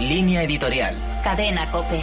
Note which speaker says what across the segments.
Speaker 1: Línea editorial.
Speaker 2: Cadena COPE.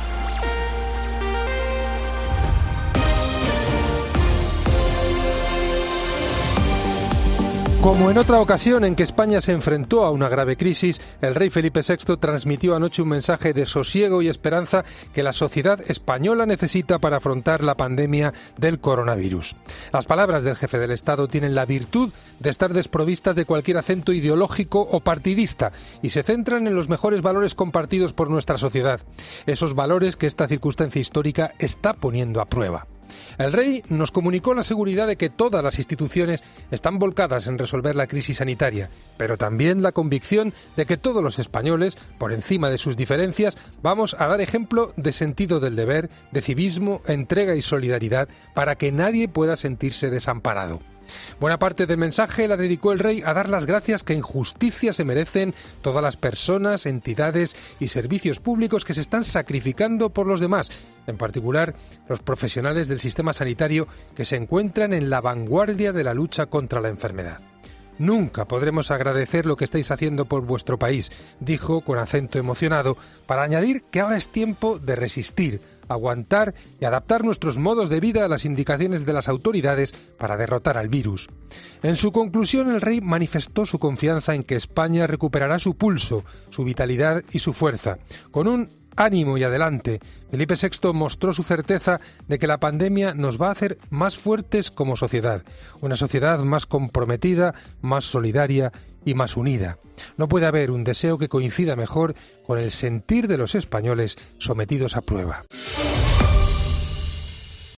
Speaker 3: Como en otra ocasión en que España se enfrentó a una grave crisis, el rey Felipe VI transmitió anoche un mensaje de sosiego y esperanza que la sociedad española necesita para afrontar la pandemia del coronavirus. Las palabras del jefe del Estado tienen la virtud de estar desprovistas de cualquier acento ideológico o partidista y se centran en los mejores valores compartidos por nuestra sociedad, esos valores que esta circunstancia histórica está poniendo a prueba. El rey nos comunicó la seguridad de que todas las instituciones están volcadas en resolver la crisis sanitaria, pero también la convicción de que todos los españoles, por encima de sus diferencias, vamos a dar ejemplo de sentido del deber, de civismo, entrega y solidaridad para que nadie pueda sentirse desamparado. Buena parte del mensaje la dedicó el rey a dar las gracias que en justicia se merecen todas las personas, entidades y servicios públicos que se están sacrificando por los demás, en particular los profesionales del sistema sanitario que se encuentran en la vanguardia de la lucha contra la enfermedad. Nunca podremos agradecer lo que estáis haciendo por vuestro país, dijo con acento emocionado, para añadir que ahora es tiempo de resistir, aguantar y adaptar nuestros modos de vida a las indicaciones de las autoridades para derrotar al virus. En su conclusión, el rey manifestó su confianza en que España recuperará su pulso, su vitalidad y su fuerza. Con un ánimo y adelante, Felipe VI mostró su certeza de que la pandemia nos va a hacer más fuertes como sociedad, una sociedad más comprometida, más solidaria y más unida. No puede haber un deseo que coincida mejor con el sentir de los españoles sometidos a prueba.